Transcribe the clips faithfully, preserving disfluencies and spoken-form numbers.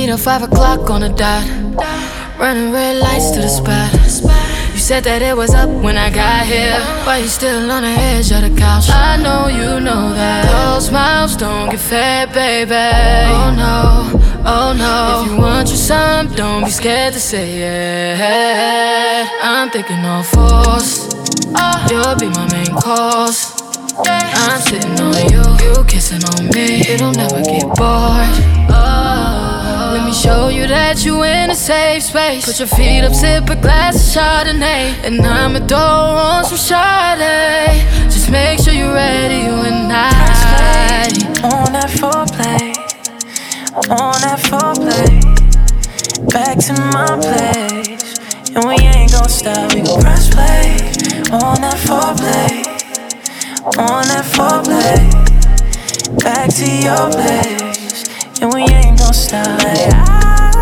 at five o'clock on the dot, running red lights to the spot. You said that it was up when I got here, why you still on the edge of the couch? I know you know that those mouths don't get fed, baby. Oh no, oh no. If you want your son, don't be scared to say it. I'm thinking all fours, you'll be my main course. I'm sitting on you, you kissing on me. It'll never get bored. Oh, let me show you that you in a safe space. Put your feet up, sip a glass of Chardonnay, and I'ma throw on some Chardonnay. Just make sure you're ready when I on that foreplay, on that foreplay. Back to my place, and we ain't gon' stop. We gon' press play on that foreplay. On that foreplay, back to your place, and we ain't gon' stop. Like, ah,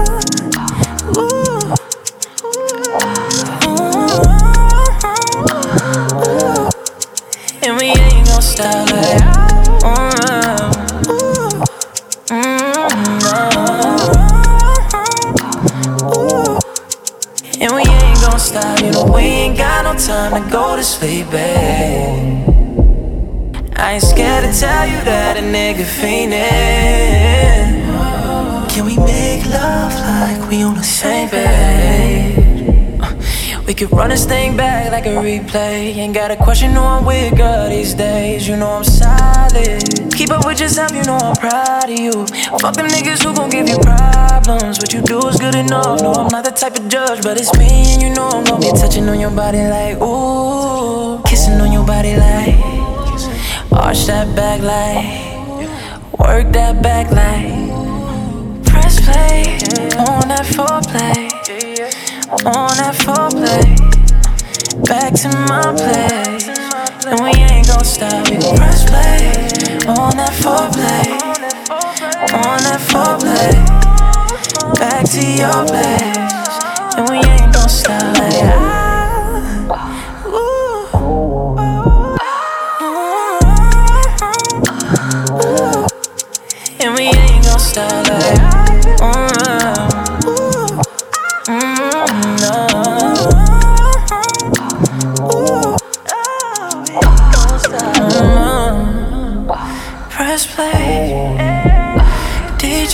ooh, ooh, ooh, and we ain't gon' stop. Like, ah, ooh, ooh, ooh, and we ain't gon' stop. You know we ain't got no time to go to sleep, babe. I ain't scared to tell you that a nigga fiendin'. Can we make love like we on the same page? Uh, we could run this thing back like a replay. Ain't got a question, no I'm with girl these days. You know I'm solid. Keep up with yourself, you know I'm proud of you. Fuck them niggas who gon' give you problems. What you do is good enough. No, I'm not the type of judge, but it's me and you know I'm gon' be touching on your body like ooh, kissing on your body like. Arch that back like, work that back like. Press play, on that foreplay, on that foreplay. Back to my place, and we ain't gon' stop. We gon' press play, on that foreplay, on that foreplay. Back to your place, and we ain't gon' stop. Like, ah, and we ain't gon' stop like uh, ooh, mm, no. Ooh, mm, press play, D J.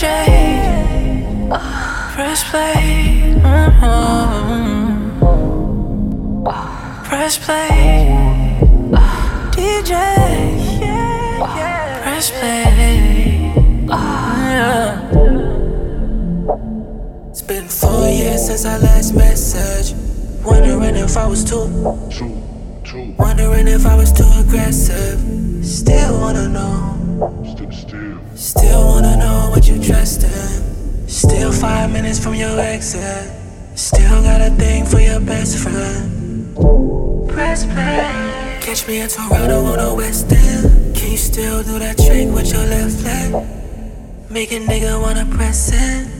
Press play, mm-hmm. Press play, D J. Press play. Yeah. It's been four years since our last message. Wondering if I was too, too, too. Wondering if I was too aggressive. Still wanna know. Still, still. Still wanna know what you dressed in. Still five minutes from your exit. Still got a thing for your best friend. Press play. Catch me in Toronto on the West End. Can you still do that trick with your left leg? Make a nigga wanna press in.